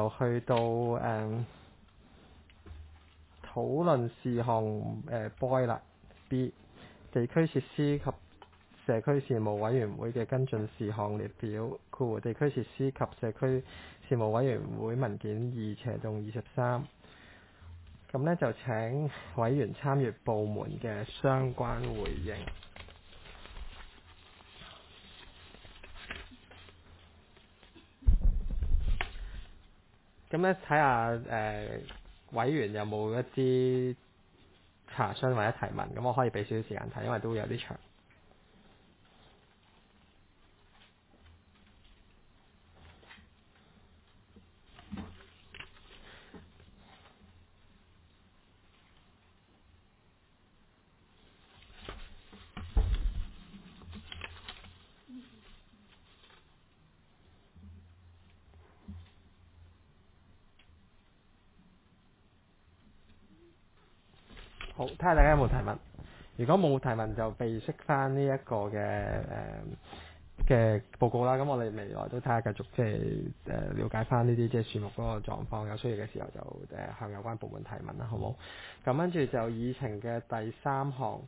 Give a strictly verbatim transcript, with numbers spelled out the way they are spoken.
就去到誒、嗯、討論事項誒 boy 啦 B 地區設施及社區事務委員會嘅跟進事項列表，括弧地區設施及社區事務委員會文件二斜棟二十三。咁呢就請委員參閱部門嘅相關回應。咁咧睇下誒委員有冇一啲查詢或者提問，咁我可以俾少少時間睇，因為都有啲長。好，睇下大家有冇提問。如果冇提問，就備悉翻呢一個嘅誒嘅報告啦。咁我哋未來都睇下繼續即係誒了解翻呢啲即係樹木嗰個狀況，有需要嘅時候就誒向有關部門提問啦，好冇？咁跟住就議程嘅第三項